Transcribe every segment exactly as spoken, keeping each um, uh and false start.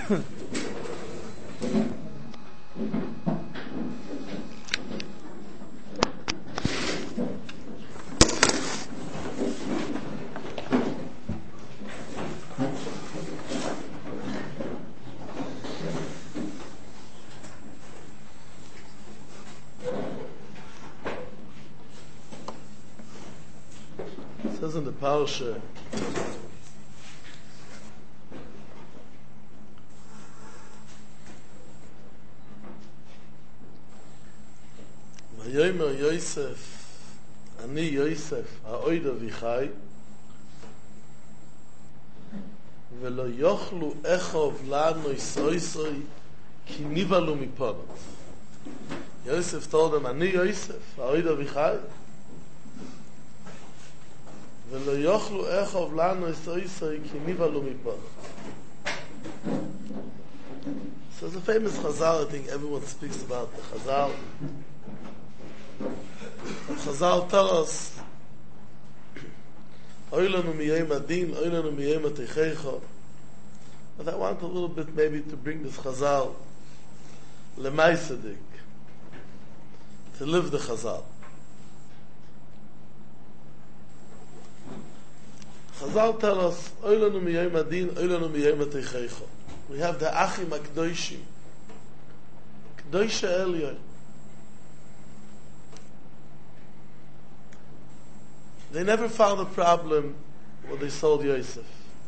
says in the parsha, Vayomer Yosef, Ani Yosef, ha'oid avichai, velo yochlu echov lanu isoisoi, ki nivalu miponot. Yosef told him, Ani Yosef, ha'oid avichai, ולא יאכלו אחוב לנו איסוי כי ניבלו מפונות. So it's a famous Chazal, I think everyone speaks about the Chazal. And Chazal tell us, Oy lanu miyem adin, oy lanu miyem ateichecho. But I want a little bit maybe to bring this Chazal lemaisadik, to live the Chazal. Chazal tell us, Oy lanu miyem adin, oy lanu miyem ateichecho. We have the Achim HaKdoshim, Kdosha Elyon. They never found a problem when they sold Yosef.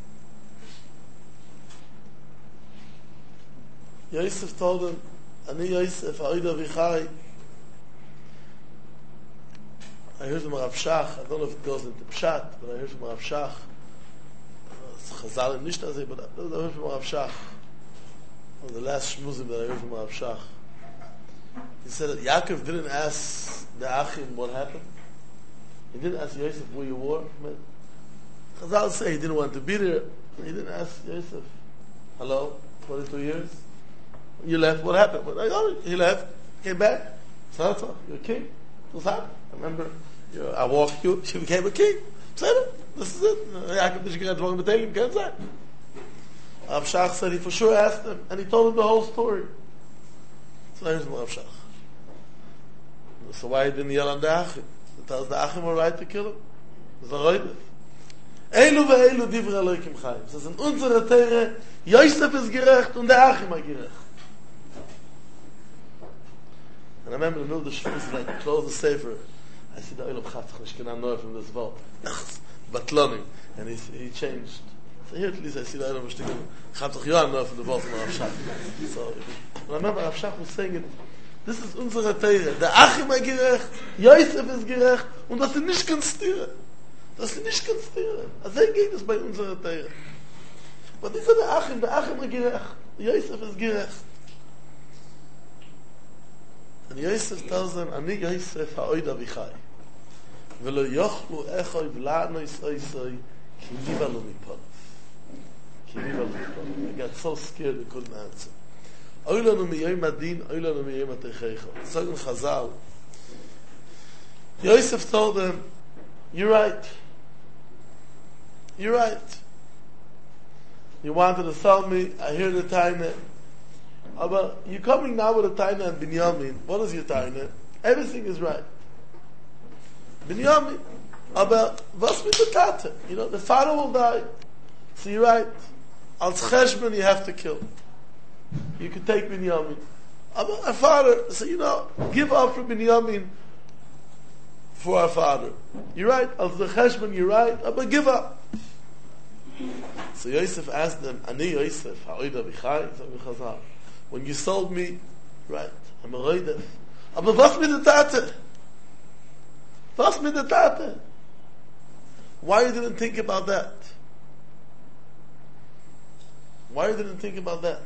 Yosef told them, Ani Yosef, ha'oid avichai. I heard from Rav Shach, I don't know if it goes into Pshat, but I heard from Rav Shach. Chazal and Nishtazeh, but I heard from Rav Shach. One of the last shmuzim that I heard from Rav Shach. He said that Yaakov didn't ask the Achim what happened. He didn't ask Yosef where you were. Chazal say he didn't want to be there. He didn't ask Yosef, hello, twenty-two years? You left, what happened? Well, oh, he left, came back. So, you're a king. What's happened? I remember, you're, I walked you, she became a king. This is it. Yaakov didn't get wrong with him, can't say. Rav Shach said he for sure asked him, and he told him the whole story. So here's Rav Shach. So why didn't he yell on the Achim? He tells the Achim were right to kill him. It's a roidef. Eilu ve'eilu divrei Elokim Chaim. It says in unserer Teire, Yosef is gerecht und der Achim are gerecht. And I remember in the middle of the Shavuos, like, close the Sefer, I see the Eilu B'chatzach, ich cannot know from this vault. Batlonim. And he, he changed. So here at least I see the Eilu B'chatzach, Chatzach Yohan know from the vault from Rav Shach. So, and I remember Rav Shach was saying it, this is unsere Teire. Der Achim ist gerecht, Yosef ist gerecht, und das sind nicht konstieren. Das sind nicht konstieren. Also geht es bei unserer Teire. Aber dieser der Achim, der Achim ist gerecht, Yosef ist gerecht. And Yosef tells them, Ani Yosef ha'oid avichai. Velo yochlu echoi v'la'no isoi ki nivalu miponov. Ki nivalu miponov. I got so scared I couldn't answer. Oy lanu miyem adin, oy lanu miyem ateichecho. So in Chazal, Yosef told them, you're right. You're right. You wanted to sell me, I hear the taina. But you're coming now with a taina and Binyamin. What is your taina? Everything is right. Binyamin. But was mit the tate? You know, the father will die. So you're right. Als cheshbon you have to kill. You can take Binyamin. But our father, so you know, give up for Binyamin for our father. You're right. Als the cheshbon you're right. But give up. So Yosef asked them, Ani Yosef, ha'oid avichai? So Chazal. When you sold me, right, I'm a roidef. Aber was mit der Tate? Was mit der Tate? Why you didn't think about that? Why you didn't think about that?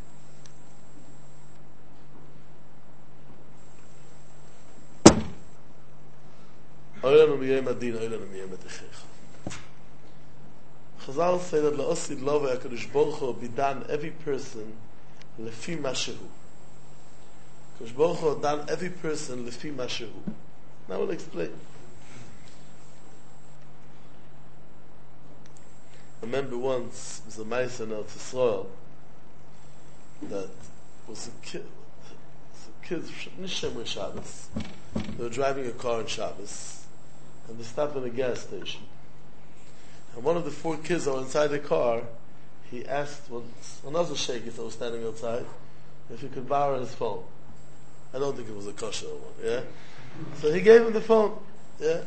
Oilanu miyem adin, oilanu miyem ateichecho. Chazal say that la'osid lo ve'akadosh Baruch Hu bidan every person lefi mashehu. Kadosh Baruch Hu done every person lefi mashehu. Now we'll explain. I remember once, it was a Ma'aser in Eretz Yisrael. that was a kid. Kids, Nishem Shabbos. They were driving a car on Shabbos, and they stopped at a gas station. And one of the four kids that were inside the car, he asked one, another sheikh that was standing outside if he could borrow his phone. I don't think it was a kosher one, yeah? So he gave him the phone, yeah?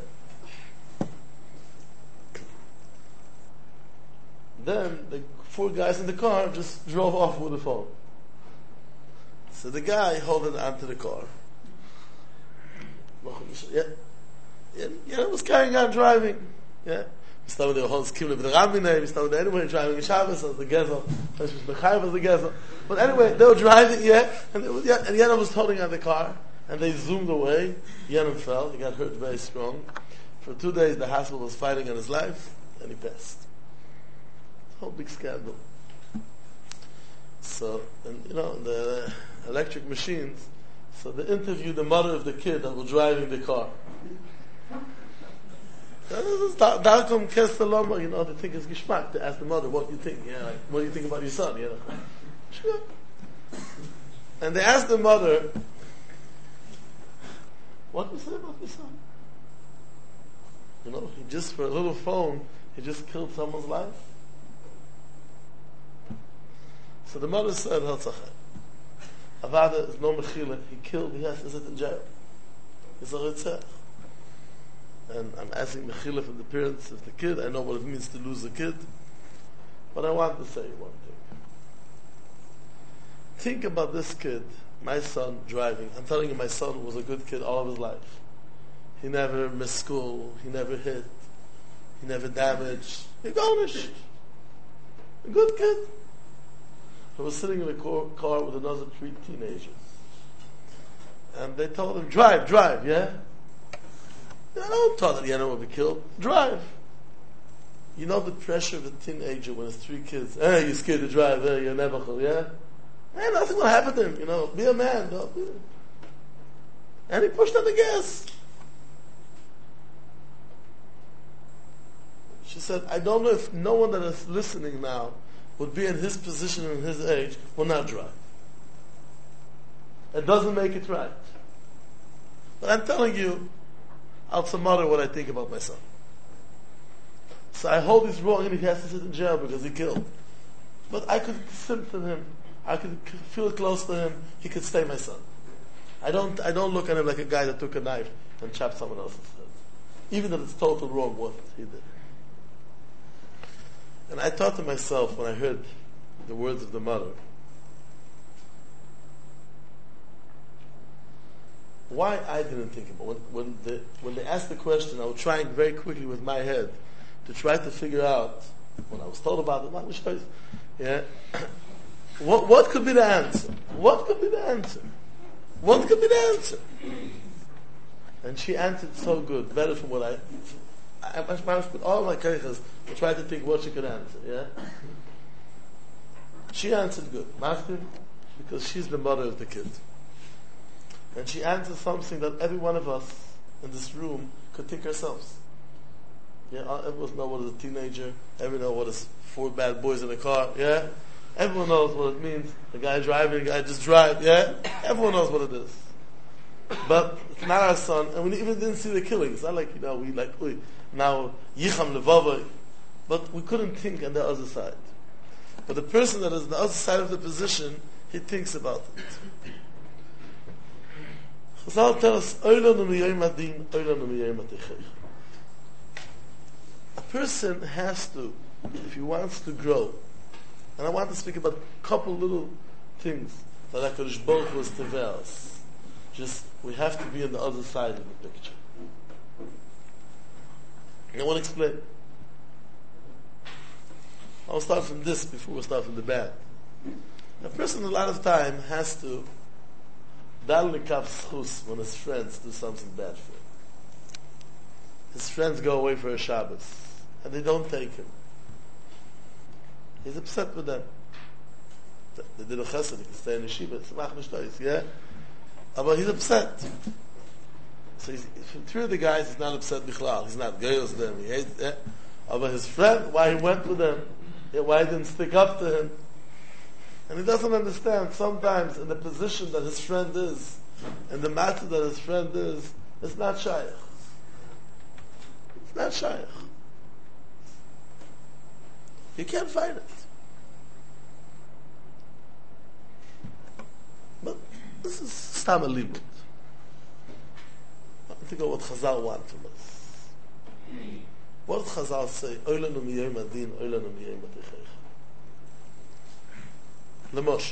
Then the four guys in the car just drove off with the phone. So the guy holding onto the car, yeah, yeah, yeah, was carrying on driving, yeah. We started with the whole scheme with the Ramine, we started anyway driving in Shabbos as the Gezel, as the Chayv as the Gezel. But anyway, they were driving, yeah, and it was, yeah, and Yenim was holding on the car, and they zoomed away. Yenim fell, he got hurt very strong. For two days, the hospital was fighting on his life, and he passed. Whole big scandal. So, and you know, the electric machines, so they interviewed the mother of the kid that was driving the car. Darkom Kesteloma, you know, they think it's Geschmack. They ask the mother, what do you think? Yeah, like, what do you think about your son? You know? Sure. And they asked the mother, what do you say about your son? You know, he just, for a little phone, he just killed someone's life. So the mother said, Avada is no mechila, he killed, he has to sit in jail. He's a ritzah. And I'm asking mechila from the parents of the kid. I know what it means to lose a kid. But I want to say one thing. Think about this kid, my son, driving. I'm telling you, my son was a good kid all of his life. He never missed school, he never hit, he never damaged. He garnished. A good kid. I was sitting in a car with another three teenagers. And they told him, drive, drive, yeah? I don't tell that Yana will be killed. Drive. You know the pressure of a teenager when it's three kids. Hey, you're scared to drive, hey, you're never, yeah? Hey, nothing will happen to him, you know. Be a man, don't be. And he pushed on the gas. She said, I don't know if no one that is listening now would be in his position in his age, will not drive. It doesn't make it right. But I'm telling you, I'll tomorrow what I think about my son. So I hold he's wrong and he has to sit in jail because he killed. But I could symptom him. I could feel close to him. He could stay my son. I don't I don't look at him like a guy that took a knife and chopped someone else's head. Even if it's total wrong what he did. And I thought to myself when I heard the words of the mother, why I didn't think about it. When, when, the, when they asked the question, I was trying very quickly with my head to try to figure out, when I was told about it, what choice, yeah, what, what could be the answer? What could be the answer? What could be the answer? And she answered so good, better from what I... I must put all my keiches to try to think what she could answer, yeah? She answered good. Master, because she's the mother of the kid. And she answered something that every one of us in this room could think ourselves. Yeah, everyone knows what is a teenager. Everyone knows what is four bad boys in a car, yeah? Everyone knows what it means. The guy driving, the guy just drive, yeah? Everyone knows what it is. But it's not our son, and we even didn't see the killing. It's not like, you know, we like, uy, now, yicham levava. But we couldn't think on the other side. But the person that is on the other side of the position, he thinks about it. Chazal tell us, a person has to, if he wants to grow, and I want to speak about a couple little things that HaKadosh Baruch Hu was to us. Just, we have to be on the other side of the picture. I want to explain. I'll start from this before we start from the bad. A person a lot of time has to dal lekav schus when his friends do something bad for him. His friends go away for a Shabbos and they don't take him. He's upset with them. They did a chesed, he can stay in the yeshiva, tzemach nishtois, yeah? But he's upset. So he's, from three of the guys, he's not upset bichlal. He's not goyos them. He hates them. But his friend, why he went with them, why he didn't stick up to him, And he doesn't understand sometimes in the position that his friend is, and the matter that his friend is, it's not shaykh. It's not shaykh. You can't fight it. But this is stam limud. I think of what Chazal want from us. What does Chazal say? Oilanu miyayim adin, oilanu miyayim atichecha. Lemoshe.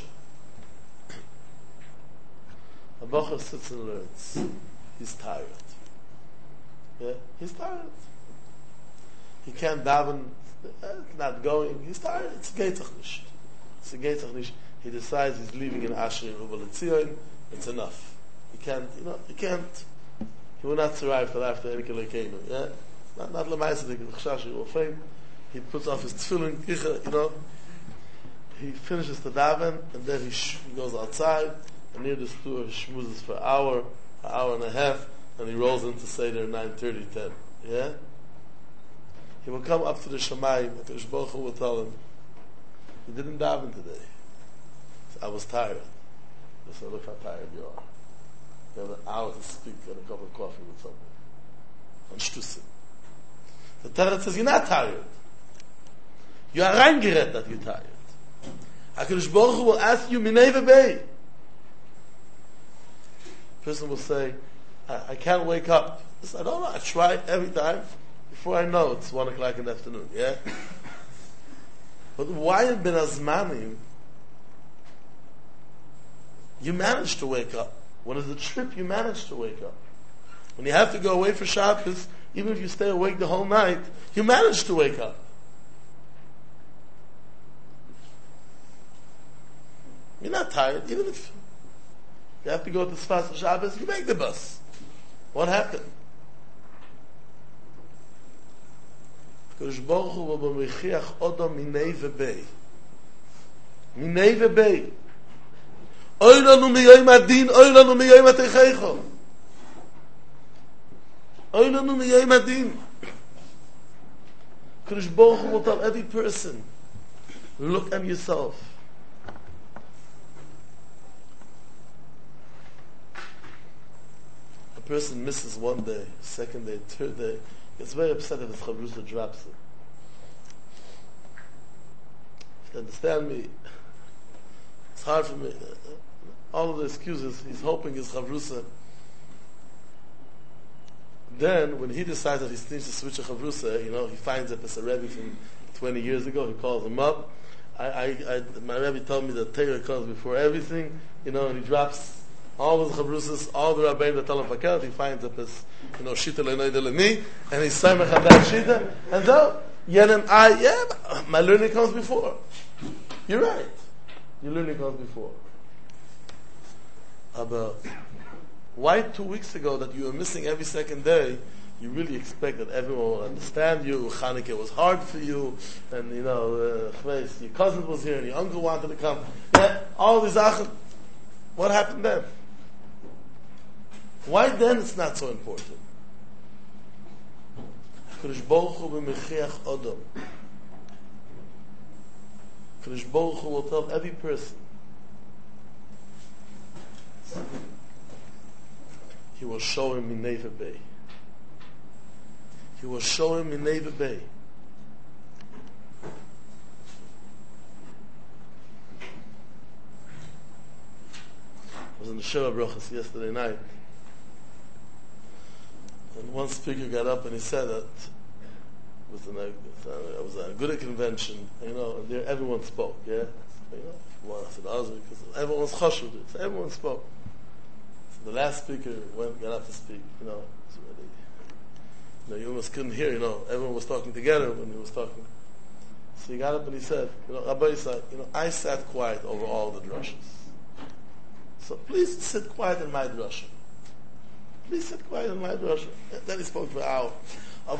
A bocher sits and learns. He's tired. Yeah, he's tired. He can't daven. It's not going. He's tired. It's geitach nish. It's a geitach nish. He decides he's leaving in Asher and Ubal Etzion. It's enough. He can't. You know. He can't. He will not survive till after Erike Lekeinu. Yeah. Not not lemaisa. The chashash will fame. He puts off his tefillin. You know. He finishes the daven and then he, sh- he goes outside and near the store he schmoozes for an hour, an hour and a half, and he rolls into Seder nine thirty, ten. Yeah? He will come up to the Shamayim, and Kodesh Baruch Hu will tell him, you didn't daven today. So I was tired. He said, look how tired you are. You have an hour to speak and a cup of coffee with someone. On Shtusim. The Torah says, you're not tired. You are reingeret that you're tired. HaKadosh Baruch Hu will ask you, Minei v'bei. Person will say, I, I can't wake up. I don't know, I try every time. Before I know, it's one o'clock in the afternoon, yeah? But why in Ben Azmanim, you manage to wake up. When it's a trip, you manage to wake up. When you have to go away for Shabbos, even if you stay awake the whole night, you manage to wake up. You're not tired, even if you have to go to Sfas Shabbos, you make the bus. What happened? Kodesh Baruch Hu will b'mechiach odom minei v'bei. Minei v'bei. Oy lanu miyoyim adin, oy lanu miyoyim ateichecho. Oy lanu miyoyim adin. Kodesh Baruch Hu will tell every person, look at yourself. Person misses one day, second day, third day, gets very upset if his chavrusa drops it. If you understand me, it's hard for me. All of the excuses, he's hoping his chavrusa. Then, when he decides that he needs to switch a chavrusa, you know, he finds a Pesach Rebbe from twenty years ago, he calls him up. I, I, I, my Rebbe told me that Torah comes before everything, you know, and he drops all his chavrusas, all the rabbeim that tell him fakat, he finds up his, you know, shita le'noida le'ni, and he's samech on that shita, and so, yenem I, yeah, my learning comes before. You're right. Your learning comes before. But why two weeks ago that you were missing every second day, you really expect that everyone will understand you, Chanukah was hard for you, and, you know, uh, your cousin was here, and your uncle wanted to come. Yeah, all these achim. What happened then? Why then it's not so important? Kodesh Baruch Hu b'mechiach odom. Kodesh Baruch Hu will tell every person. He will show him Minei v'bei. He will show him Minei v'bei. I was in the Sheva Brachas yesterday night. And one speaker got up and he said that it was, an, it was a good convention, you know, and there everyone spoke, yeah? You know, well, I said, because everyone was chashuv, so everyone spoke. So the last speaker went, got up to speak, you know, so really, you know, you almost couldn't hear, you know, everyone was talking together when he was talking. So he got up and he said, you know, Rabbi said, you know, I sat quiet over all the drushes. So please sit quiet in my drasha. Please sit quiet in my drasha. Then he spoke for an hour. But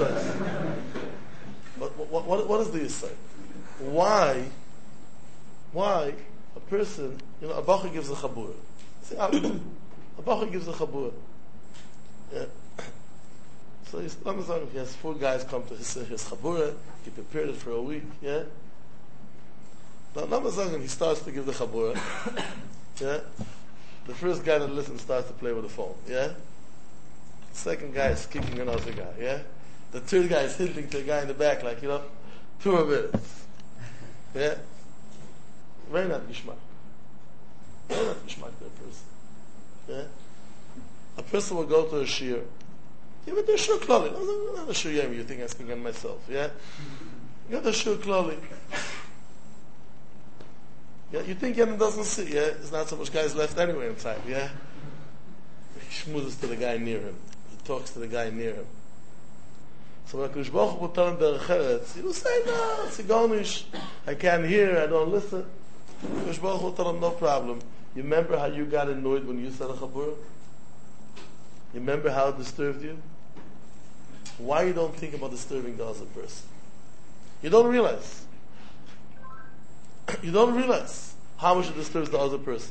what, what, what is the say? Why? Why a person, you know, a bacher gives a chabur. See, a bacher gives a chabur. Yeah. So he's, if he has four guys come to his, his chabura, he prepared it for a week, yeah? Now, number second, he starts to give the chabura. Yeah? The first guy that listens starts to play with the phone. Yeah? The second guy is kicking another guy. Yeah? The third guy is hinting to a guy in the back, like, you know, two more minutes. Yeah? Very not gishmak. Very not gishmak to a person. Yeah? A person will go to a shir. You went to a shir klali. I'm not a shir yemi, you think I'm speaking on myself. Yeah? You go to a shir klali. Yeah, you think Yemen doesn't see, yeah? There's not so much guys left anyway inside, yeah? He schmoozes to the guy near him. He talks to the guy near him. So when HaKadosh Baruch Hu will tell him the Recheretz, he will say, no, it's a garnish. I can't hear, I don't listen. HaKadosh Baruch Hu will tell him, no problem. You remember how you got annoyed when you said a chabura? You remember how it disturbed you? Why you don't think about disturbing the other person? You don't realize. You don't realize how much it disturbs the other person.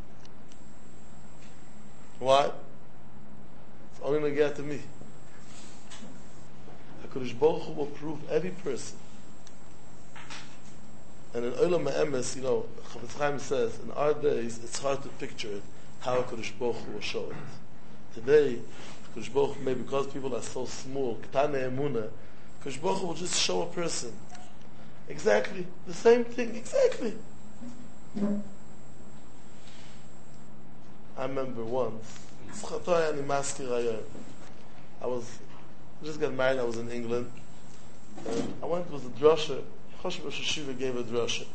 Why? It's only going to get to me. HaKadosh Baruch Hu will prove every person. And in Olam HaEmes, you know, Chafetz Chaim says, in our days, it's hard to picture it, how HaKadosh Baruch Hu will show it. Today, HaKadosh Baruch Hu, maybe because people are so small, Ketane Emunah, HaKadosh Baruch Hu will just show a person. Exactly. The same thing. Exactly. I remember once, I was I just got married, I was in England, and I went, it was a drasha, Choshev Rosh Hashiva gave a drasha.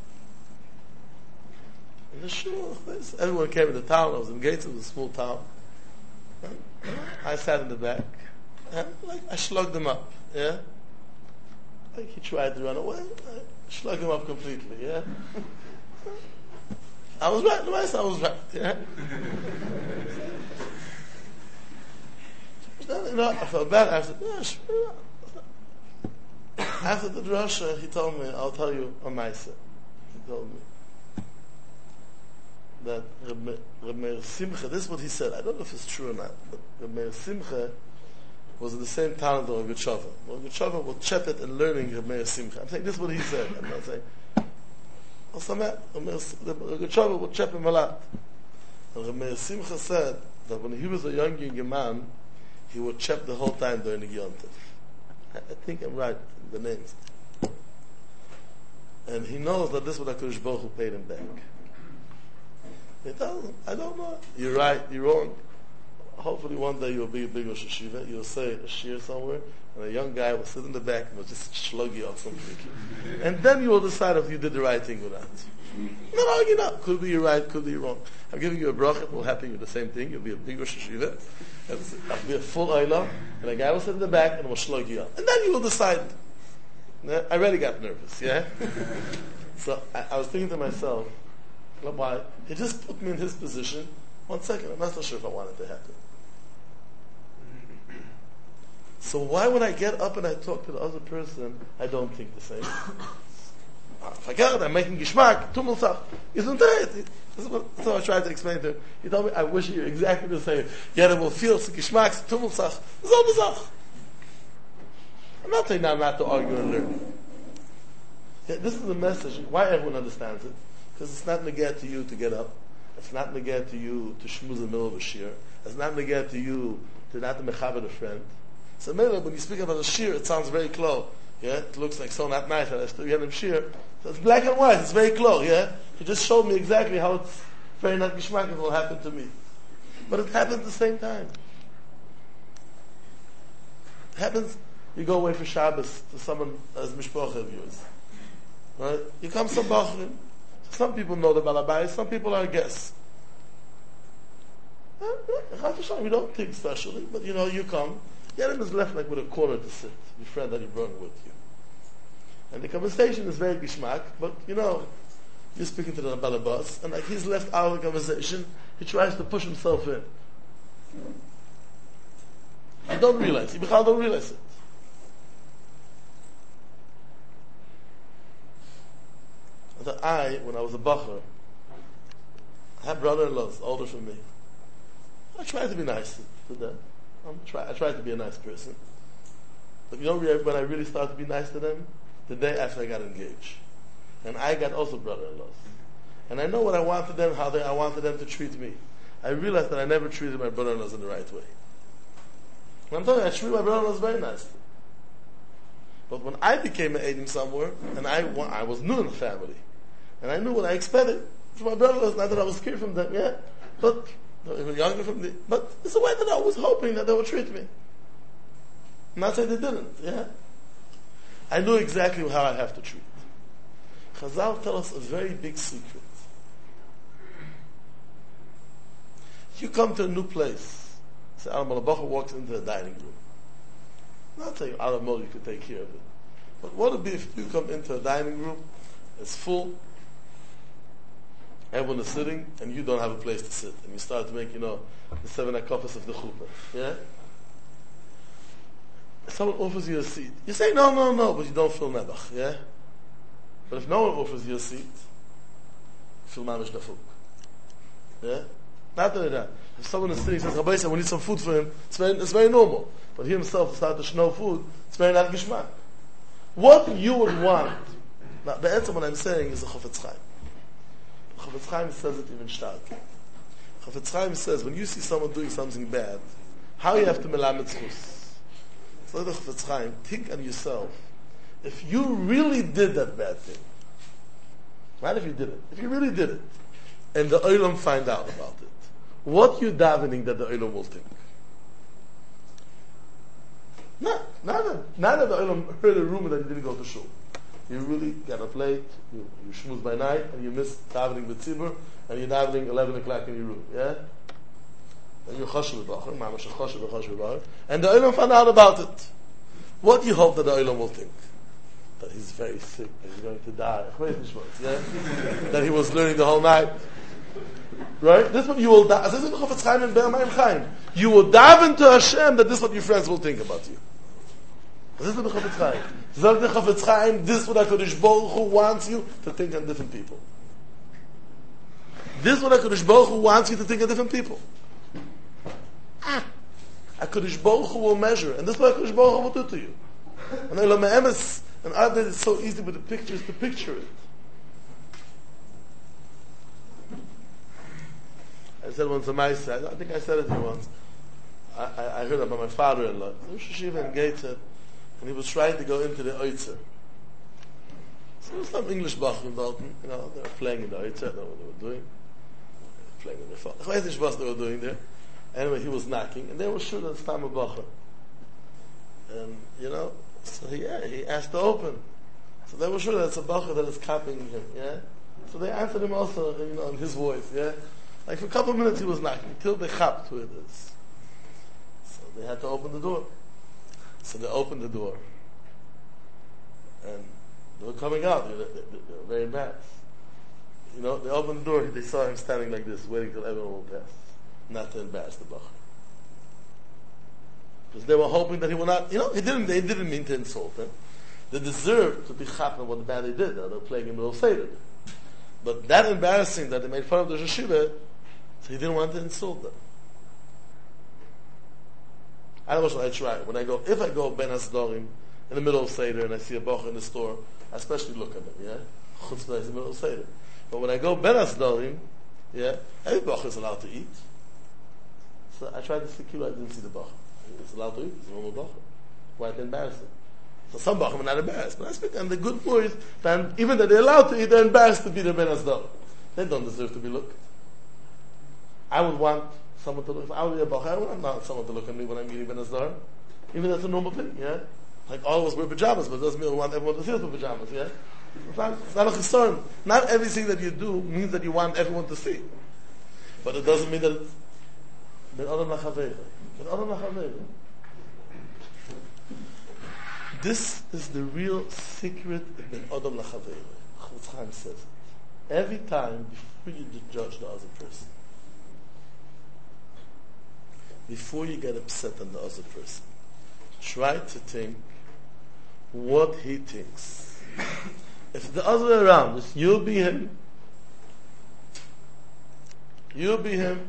In the shul, everyone came in the town, I was in Gates, it was a small town. And I sat in the back, and like, I slugged them up, yeah? Like he tried to run away, I slugged him up completely, yeah? I was right, I was right, yeah? Then, you know, I felt bad. I said, no, sure. After the drasha, he told me, I'll tell you a maisa. He told me that Reb Meir Simcha, this is what he said. I don't know if it's true or not, but Reb Meir Simcha was in the same town as Reb Gutshova. Reb Gutshova was chepet in learning Reb Meir Simcha. I'm saying this is what he said. I'm not saying. Also, Reb Gutshova was chep him a lot. And Reb Meir Simcha said that when he was a young, young man, he would chep the whole time during the Yontif. I, I think I'm right in the names. And he knows that this is what HaKadosh Baruch Hu paid him back. He tells him, I don't know. You're right, you're wrong. Hopefully one day you'll be a big Rosh Hashiva, you'll say a shir somewhere, and a young guy will sit in the back and will just slug you off completely. And then you will decide if you did the right thing or not. No, argue not. Could be you're right, could be you're wrong. I'm giving you a bracha, it will happen to you the same thing. You'll be a big Rosh Hashiva. I'll be a full oilah, and a guy will sit in the back and will slug you up. And then you will decide. I already got nervous, yeah? So I, I was thinking to myself, why? He just put me in his position. One second, I'm not so sure if I want it to happen. So why when I get up and I talk to the other person, I don't think the same? Forget it, I'm making gishmak, tumulsach. Isn't that it? This is what so I tried to explain to him. He told me, I wish you exactly the same. Yet it will feel gishmak, tumulsach. It's all bizarre. I'm not saying now not to argue and learn. Yeah, this is the message. Why everyone understands it? Because it's not negate to you to get up. It's not negate to you to shmooze in the middle of a shir. It's not negate to you to not to mechaber a friend. So maybe when you speak about a shir, it sounds very close. Yeah, it looks like so not nice. I still get him shir. So it's black and white. It's very close. Yeah, he just showed me exactly how it's very not gishmak. It will happen to me, but it happens at the same time. It happens. You go away for Shabbos to someone as mishpocha of yours. Right? You come some bachrim. Some people know the balabai. Some people are guests. We don't think specially, but you know, you come. Yerim is left like with a corner to sit. Your friend that you brought with you. And the conversation is very gishmak, but you know, you're speaking to the balabas, and like he's left out of the conversation, he tries to push himself in. You don't realize. You don't realize it. That I, when I was a bacher, I had brother-in-laws older than me. I tried to be nice to them. I'm try, I tried to be a nice person. But you know when I really started to be nice to them? The day after I got engaged. and I got also brother-in-laws. And I know what I wanted them, how they, I wanted them to treat me. I realized that I never treated my brother-in-laws in the right way. And I'm telling you, I treated my brother-in-laws very nicely. But when I became an Eidim somewhere, and I, I was new in the family, and I knew what I expected from my brother-in-laws, not that I was scared from them, yeah, but they were younger from me. But it's a way that I was hoping that they would treat me. I'm not saying they didn't, yeah. I knew exactly how I have to treat. Chazal tell us a very big secret. You come to a new place. Say, Al Malabacha walks into the dining room. I'm not saying out of mode you could take care of it. But what would be if you come into a dining room, it's full, everyone is sitting, and you don't have a place to sit. And you start to make, you know, the seven akofas of the chuppah. Yeah? Someone offers you a seat. You say, no, no, no, but you don't feel nebach. Yeah? But if no one offers you a seat, you feel mamish nafuk. Yeah? Not only that. If someone is sitting and says, Rabbi said, we need some food for him, it's very, it's very normal. But he himself starts to schno food, it's very not gishmak. What you would want, now, the answer what I'm saying is the Chofetz Chaim. Chofetz Chaim says it even stark. Chofetz Chaim says, when you see someone doing something bad, how you have to melamed zchus. So the Chofetz Chaim, think on yourself. If you really did that bad thing, not if you did it, if you really did it, and the Olam find out about it, what you davening that the Olam will think? No, not that, not that the Olam heard a rumor that you didn't go to shul. You really got up late, you, you schmooze by night, and you missed davening with Tzibur, and you're davening eleven o'clock in your room, yeah? And you're choshev b'bachar, mamash choshev b'choshev b'bachar, and the Olam found out about it. What do you hope that the Olam will think? That he's very sick, that he's going to die, yeah? That he was learning the whole night. Right? This is what you will daven. This is the Chofetz Chaim and Be'er Mayim Chaim. You will daven to Hashem that this is what your friends will think about you. This is the Chofetz Chaim. Zog the Chofetz Chaim, this is what HaKadosh Baruch Hu wants you to think on different people. This is what HaKadosh Baruch Hu wants you to think on different people. Ah. HaKadosh Baruch Hu will measure, and this is what HaKadosh Baruch Hu will do to you. And Elam Emes, and other it's so easy with the pictures to picture it. I said once a mice, I think I said it to you once. I, I, I heard about my father-in-law. He was Shiva in Gateshead, and he was trying to go into the Oitzer. So there was some English bach in Dalton, you know, they were playing in the Oitzer, I don't know what they were doing. They were playing in the phone. I don't know what they were doing there. Anyway, he was knocking, and they were sure that it's time of bacha. And, you know, so he, yeah, he asked to open. So they were sure that it's a bacha that is copying him, yeah? So they answered him also, you know, in his voice, yeah? Like for a couple of minutes he was knocking, until they chapped who it is. So they had to open the door. So they opened the door. And they were coming out, they were, they, they were very embarrassed. You know, they opened the door, they saw him standing like this, waiting till everyone will pass. Not to embarrass the Bach. Because they were hoping that he would not, you know, he didn't, they didn't mean to insult him. They deserved to be chapped on what bad they did. They were playing in the middle of Seder. But that embarrassing that they made fun of the Yeshiva, so he didn't want to insult them. I know what I try. When I go, if I go Ben Asdorim in the middle of Seder and I see a Bach in the store, I especially look at them, yeah? Chutzpah is in the middle of Seder. But when I go Ben Asdorim, yeah, every Bach is allowed to eat. So I tried to secure, I didn't see the Bach. It's allowed to eat, it's a normal Bach. Why is it embarrassing? So some Bachim are not embarrassed, but I speak on the good boys, then even that they're allowed to eat, they're embarrassed to be the Ben Asdorim. They don't deserve to be looked. I would want someone to look, if I would be a Bach, I would not someone to look at me when I'm eating Ben Asdorim. Even that's a normal thing, yeah? Like all of us wear pajamas, but it doesn't mean we want everyone to see us with pajamas, yeah? It's not, it's not a concern. Not everything that you do means that you want everyone to see. But it doesn't mean that it's Ben Adam Lachaveira. Ben Adam Lachaveira. This is the real secret of Ben Adam Lachaveira. Chofetz Chaim says it. Every time before you judge the other person, before you get upset on the other person, try to think what he thinks. If the other way around, if you'll be him, you'll be him,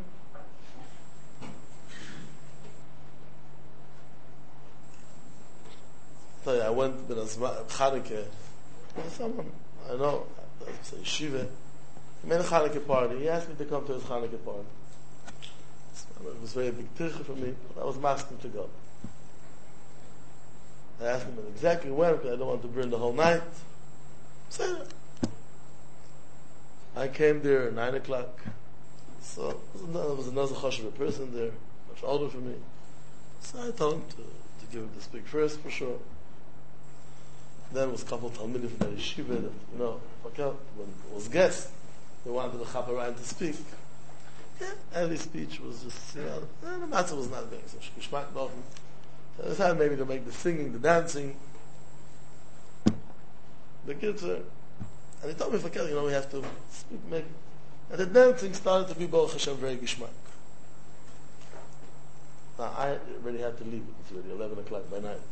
I tell you, I went to Chanukah, someone, I know, That's a yeshiva. He made a Hanukkah party. He asked me to come to his Hanukkah party. It was a very big tircha for me, but I was asking to go. I asked him exactly when, because I don't want to burn the whole night. So, I came there at nine o'clock. So, there was another chashuv person there, much older for me. So I told him to, to give him to speak first, for sure. Then was a couple of Talmidim from the yeshiva that, you know, when it was guests, they wanted the Chapar Ryan to speak. Yeah, every speech was just, you know, the matzah was not being so geschmack nothing. So I decided maybe to make the singing, the dancing, the kids were, and he told me, forget, you know, we have to speak, make, and the dancing started to be Baruch Hashem very geschmack. Now, I already had to leave, it's already eleven o'clock by night.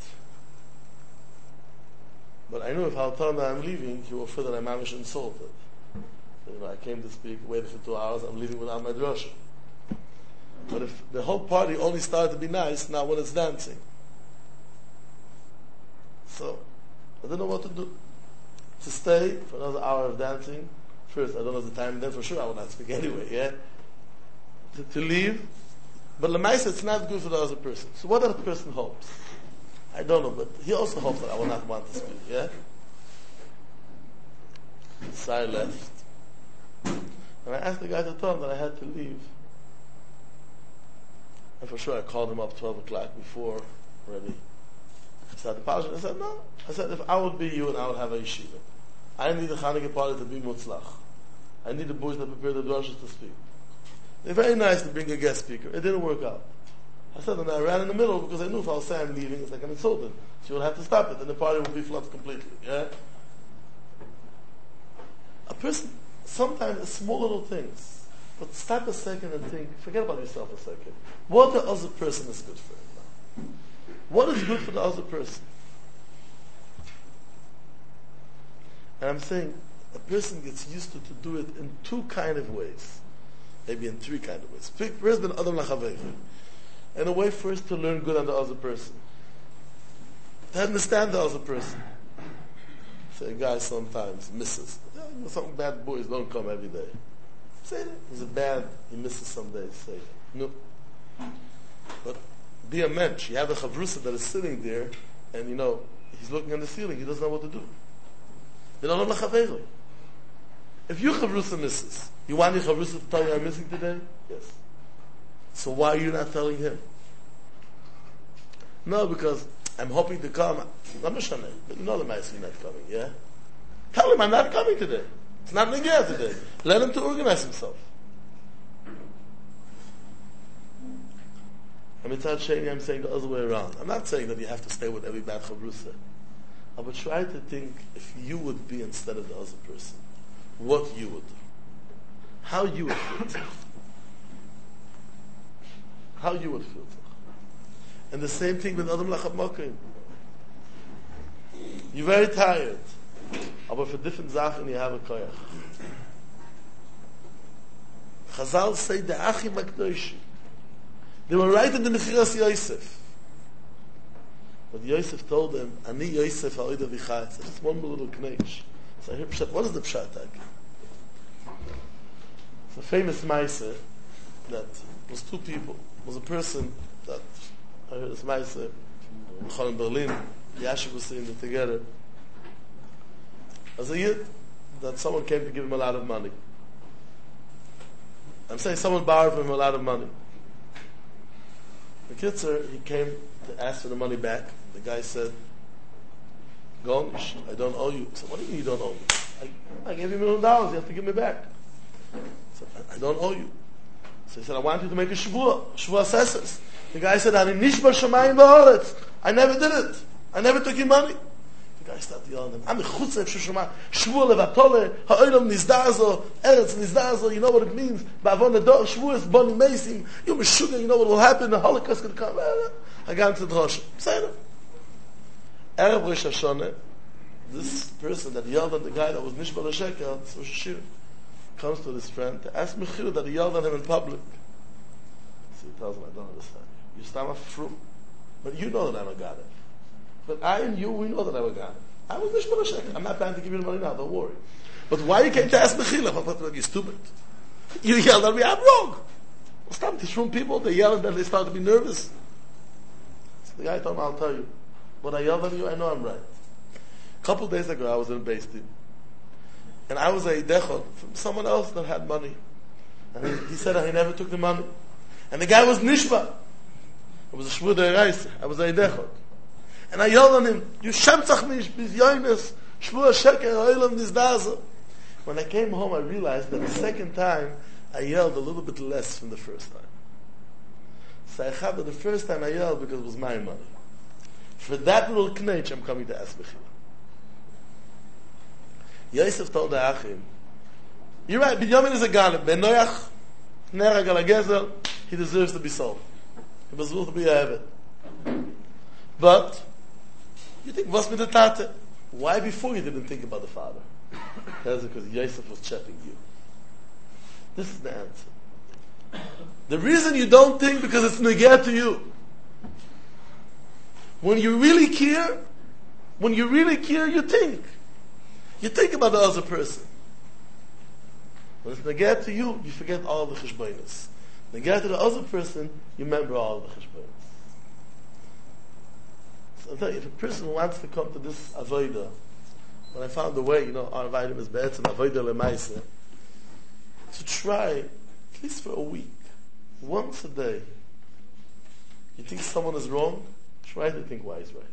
But I knew if I'll tell him that I'm leaving, he will feel that I'm mamish insulted. You know, I came to speak, waited for two hours, I'm leaving without my drasha. But if the whole party only started to be nice, now when it's dancing. So, I don't know what to do. To stay for another hour of dancing, first, I don't know the time, then for sure I will not speak anyway, yeah? To, to leave, but Lamaisa, it's not good for the other person. So what other person hopes? I don't know, but he also hopes that I will not want to speak, yeah? So I left. And I asked the guy to tell him that I had to leave. And for sure I called him up twelve o'clock before already. I said, I said, no. I said, if I would be you and I would have a yeshiva, I need the Chanukah party to be mutzlach. I need the boys that prepare the drushes to speak. They're very nice to bring a guest speaker. It didn't work out. I said, and I ran in the middle because I knew if I was saying I'm leaving, it's like I'm insulted. She would have to stop it, and the party would be flooded completely. Yeah? A person, sometimes it's small little things, but stop a second and think, forget about yourself a second. What the other person is good for now? What is good for the other person? And I'm saying, a person gets used to, to do it in two kind of ways. Maybe in three kind of ways. First, ben adam lachavecha. And a way first to learn good on the other person. To understand the other person. Say a guy sometimes misses. Yeah, you know, some bad boys don't come every day. Say that. He's a bad, he misses some days. Say no. But be a mensch. You have a chavrusa that is sitting there, and you know, he's looking on the ceiling, he doesn't know what to do. They don't know lachavecha. If your chavrusa misses, you want your chavrusa to tell you I'm missing today? Yes. So why are you not telling him? No, because I'm hoping to come. I'm not sure, but you know the mice you're not coming, yeah? Tell him I'm not coming today. It's not Nagaya today. Let him to organize himself. And Mitzad Sheni, I'm saying the other way around. I'm not saying that you have to stay with every bad chavrusa. I would try to think if you would be instead of the other person, what you would do. How you would feel. How you would feel. And the same thing with Adam Lachab Mokim. You're very tired. But for different Sachen you have a koyach. Chazal say the Achim HaKdoshim. They were right in the Nechiras Yosef. But Yosef told them, Ani Yosef ha'oida v'cha. It's just one little kneish. So I hear Pshat. What is the Pshat? It's a famous Maaseh that was two people. It was a person that I heard this Maaseh in Berlin. Yashiv was saying it together. As a yid, that someone came to give him a lot of money. I'm saying someone borrowed from him a lot of money. The Kitzer, he came to ask for the money back. The guy said, Gon, I don't owe you. I said, what do you mean you don't owe me? I, I gave you a million dollars, you have to give me back. I said, I, I don't owe you. So he said, I want you to make a shvua, shvua sesses. The guy said, Ani nishba shamayim v'oretz. I never did it. I never took your money. The guy started yelling at him, I'm a chutzah shvua levatole, ha'olam nizdazo, eretz nizdazo, you know what it means? Ba'avon ador, shvua is boni meisim, you meshuga, you know what will happen, the Holocaust could come. I got into the Rosh. Say it. Erev Rosh Hashanah, this person that yelled at the guy that was nishba l'shekel, this was Shir, comes to this friend to ask Mechir that he yelled at him in public. So he tells him, I don't understand. You stand up from, but you know that I'm a God. But I and you, we know that I'm a God. I was nishba l'shekel. I'm not planning to give you the money now, don't worry. But why you came to ask Mechila? You're stupid. You yelled at me, I'm wrong. Well, stop these from people, they yell and then they start to be nervous. So the guy told me, I'll tell you. When I yelled at you, I know I'm right. A couple of days ago, I was in a base team. And I was a dechot from someone else that had money. And he, he said that he never took the money. And the guy was nishba. It was a shvur de'erais. I was a dechot. And I yelled on him, you shemtzach mish, bis yoines, shvur sheker, oilam nizdaza. When I came home, I realized that the second time, I yelled a little bit less from the first time. So I have that the first time I yelled because it was my money. For that little knetch, I'm coming to ask Bechila. Yosef told the Achim, you're right, Binyamin is a Ganem. Ben Noach, Nera Galagezel, he deserves to be sold. He was supposed to be a Eved. But, you think, what's with the Tate? Why before you didn't think about the father? That's because Yosef was checking you. This is the answer. The reason you don't think, because it's neged to you. When you really care, when you really care, you think. You think about the other person. When it's neged to you, you forget all the cheshbonos. Neged to the other person, you remember all the cheshbonos. So I'll tell you, if a person wants to come to this avodah, when I found the way, you know, our avodah is be'etzem avodah lemaisa, to try, at least for a week, once a day, you think someone is wrong, try to think why he's right.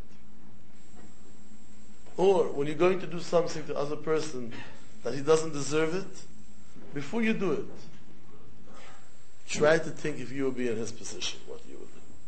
Or, when you're going to do something to other person that he doesn't deserve it, before you do it, try to think if you would be in his position, what you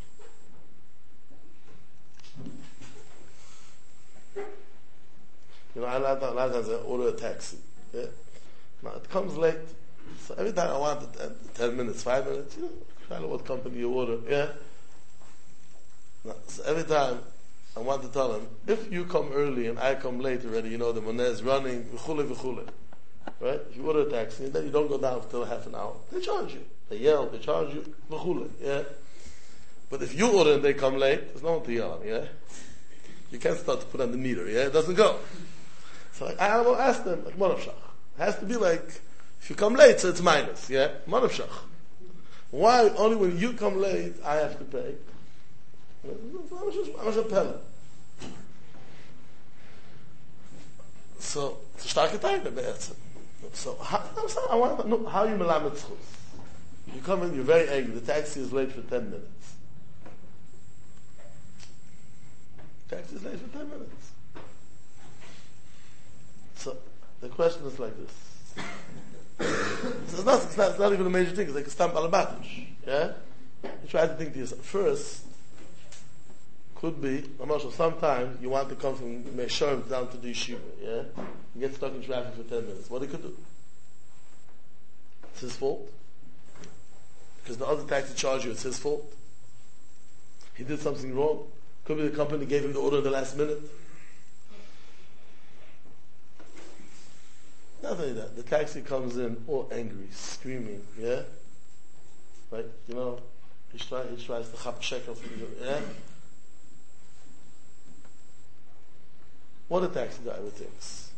would do. You know, a lot of times I order a taxi. Yeah? Now, it comes late. So every time I want it, uh, ten minutes, five minutes, you know, try to what company you order. Yeah? Now, so every time I want to tell them, if you come early and I come late already, you know, the money is running, v'chule, v'chule. Right? If you order a taxi and then you don't go down until half an hour, they charge you. They yell, they charge you, v'chule. Yeah? But if you order and they come late, there's no one to yell on, yeah? You can't start to put on the meter, yeah? It doesn't go. So like, I will ask them, like, Monavshach. It has to be like, if you come late, so it's minus, yeah? Monavshach. Why only when you come late, I have to pay? So, it's a starke Teile, be'etzem. So, how, I want to know how you melamed schus. You come in, you're very angry, the taxi is late for ten minutes. The taxi is late for ten minutes. So, the question is like this. So it's, not, it's, not, it's not even a major thing, it's like a stamp alabatish. Yeah? You try to think to yourself. First, could be, sometimes you want to come from Mesharim down to the yeshiva, yeah? You get stuck in traffic for ten minutes. What he could do? It's his fault. Because the other taxi charged you, it's his fault. He did something wrong. Could be the company gave him the order in the last minute. Not only that, the taxi comes in all angry, screaming, yeah? Like, you know, he tries, he tries to chap a shekel from you, yeah? What a taxi driver thinks.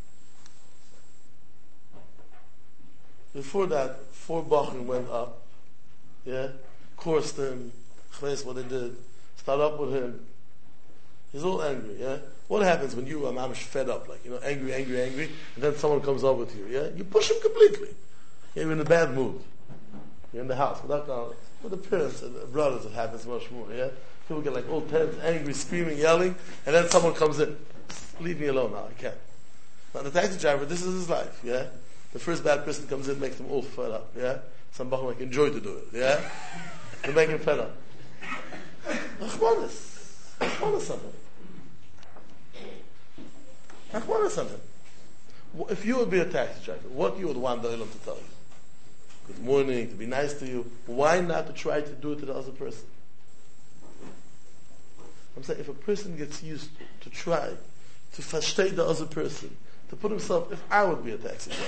Before that, four Bachrim went up, yeah, coursed him, chves what they did, start up with him. He's all angry, yeah. What happens when you are mamish fed up, like, you know, angry, angry, angry, and then someone comes over to you, yeah? You push him completely. You're in a bad mood. You're in the house. Without going, with the parents and the brothers, it happens much more, yeah? People get like all tense, angry, screaming, yelling, and then someone comes in. Leave me alone now, I can't. Now the taxi driver, this is his life, yeah? The first bad person comes in, makes them all fed up, yeah? Some bachman like enjoy to do it, yeah? They make him fed up. Achmanis. Achmanis something. Achmanis something. If you would be a taxi driver, what you would want the Olam to tell you? Good morning, to be nice to you. Why not to try to do it to the other person? I'm saying, if a person gets used to, to try to versteh the other person, to put himself, if I would be a taxi driver.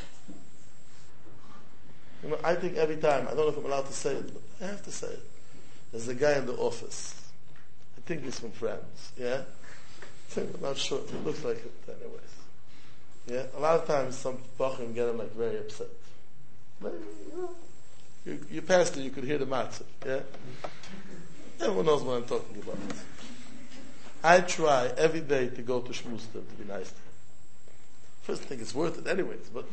You know, I think every time, I don't know if I'm allowed to say it, but I have to say it. There's a guy in the office. I think he's from France, yeah? I think, I'm not sure. It looks like it anyways. Yeah, a lot of times some bachim get him like very upset. But, you know, you, you pastor, you could hear the matzah. Yeah, everyone knows what I'm talking about. I try every day to go to shmuz to be nice to him. First thing, it's worth it anyways. But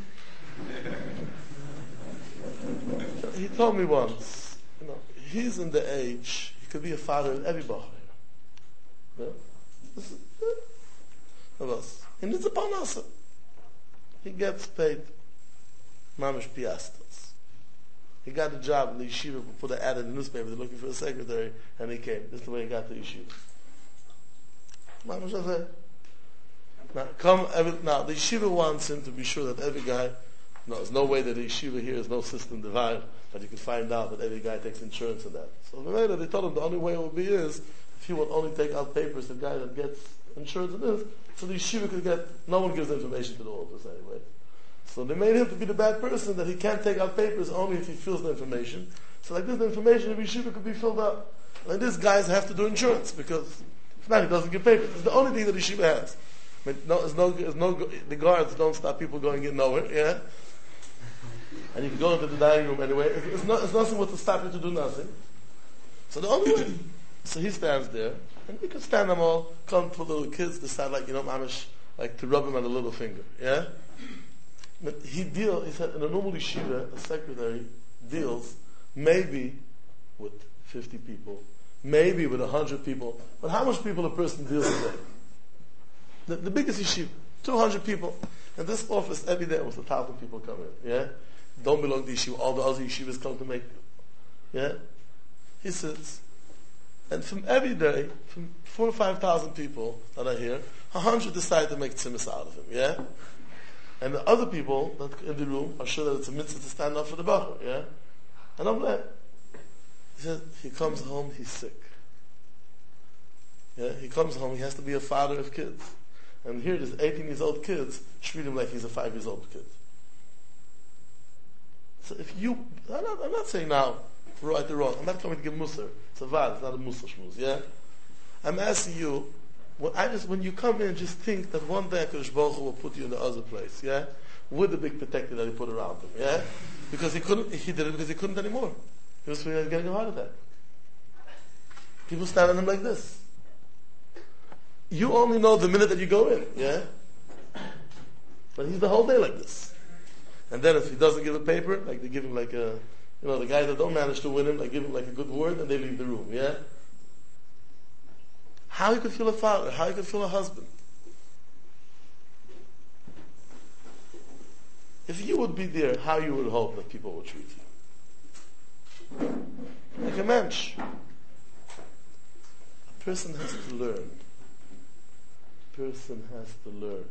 he told me once, you know, he's in the age he could be a father of every bachar. Yeah, this is, yeah. Of us. He needs a parnasa. He gets paid mamish piastas. He got a job in the yeshiva, put an ad in the newspaper, they're looking for a secretary, and he came. This is the way he got to yeshiva. Mamish Azeh. Now, come, every, now, the yeshiva wants him to be sure that every guy, no, there's no way that the yeshiva here is no system divine, but you can find out that every guy takes insurance in that. So they told him the only way it would be is, if he would only take out papers, the guy that gets insurance in this, so the yeshiva could get, no one gives information to the office anyway. So they made him to be the bad person that he can't take out papers only if he feels the information. So like this, the information of yeshiva could be filled up. Like this, guys have to do insurance because if not, he doesn't get papers. It's the only thing that yeshiva has. I mean, no, there's no, there's no, the guards don't stop people going in nowhere, yeah? And you can go into the dining room anyway. It's, it's, not, it's nothing what to stop you to do nothing. So the only way, so he stands there, and you can stand them all, come to little kids, decide like, you know, mamish, like to rub him on the little finger, yeah? But he deal, he said, in a normal yeshiva, a secretary deals maybe with fifty people, maybe with one hundred people, but how much people a person deals with that? The, the biggest yeshiva, two hundred people. In this office, every day was a thousand people come in, yeah? Don't belong to yeshiva, all the other yeshivas come to make, yeah? He sits, and from every day, from four or five thousand people that are here, a hundred decide to make tzimis out of him, yeah? And the other people that in the room are sure that it's a mitzvah to stand up for the bachar, yeah? And I'm like, he says, he comes home, he's sick. Yeah, he comes home, he has to be a father of kids. And here, these eighteen years old kids treat him like he's a five years old kid. So if you, I'm not, I'm not saying now, right or wrong, I'm not coming to give musar. It's a vad, it's not a musar shmuz, yeah? I'm asking you, when, I just, when you come in, just think that one day HaKadosh Baruch Hu will put you in the other place, yeah? With the big protector that he put around him, yeah? Because he couldn't, he did it because he couldn't anymore. He was getting a heart attack. People stand on him like this. You only know the minute that you go in, yeah? But he's the whole day like this. And then if he doesn't give a paper, like they give him like a, you know, the guys that don't manage to win him, they give him like a good word and they leave the room, yeah? How you could feel a father, how you could feel a husband. If you would be there, how you would hope that people would treat you. Like a mensch. A person has to learn. A person has to learn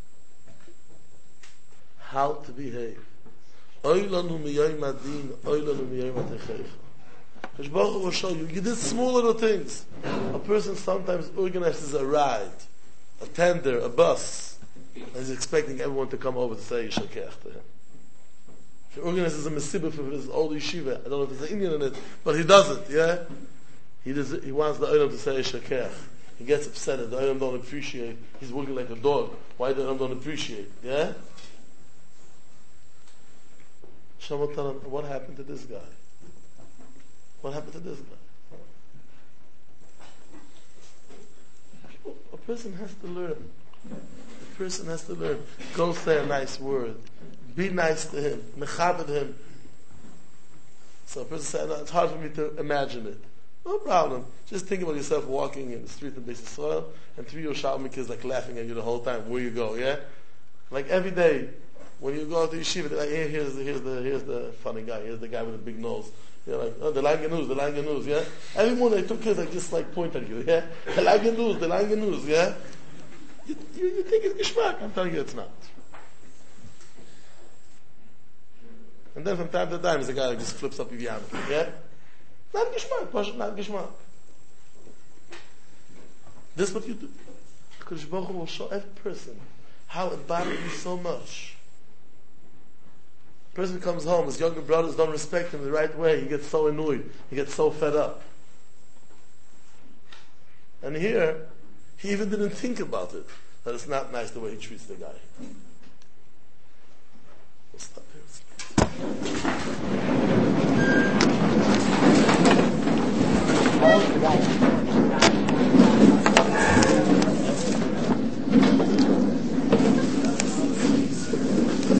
how to behave. Oilanu miyayim adin, oilanu miyayim atechecha. Because Baruch Hu will show you, you did small little things. A person sometimes organizes a ride, a tender, a bus, and he's expecting everyone to come over to say Yishal Keach to him. If he organizes a mesibah for his old yeshiva, I don't know if there's an Indian in it, but he does it, yeah? He does it, he wants the Olam to say Yishal Keach. He gets upset and the Olam don't appreciate. He's working like a dog. Why the Olam don't appreciate, yeah? Shabbat tell him, what happened to this guy? What happened to this guy? People, a person has to learn. A person has to learn. Go say a nice word. Be nice to him. Mechabed him. So a person said, no, it's hard for me to imagine it. No problem. Just think about yourself walking in the street in Beis Yisrael and three Yerushalmi kids like laughing at you the whole time where you go, yeah? Like every day, when you go to yeshiva, they're like, hey, here's the, here's the, here's the funny guy, here's the guy with the big nose. You're like, oh, the Langen news, the Langen news, yeah? Every morning, two kids like just like point at you, yeah? The Langen news, the Langen news, yeah? You, you, you think it's geschmack. I'm telling you it's not. And then from time to time, there's a guy that just flips up your yarmulke, yeah? Not geschmack, not geschmack. This is what you do. Because Baruch Hu will show every person how it bothers you so much. Person comes home, his younger brothers don't respect him the right way, he gets so annoyed, he gets so fed up. And here, he even didn't think about it, that it's not nice the way he treats the guy. We'll stop here.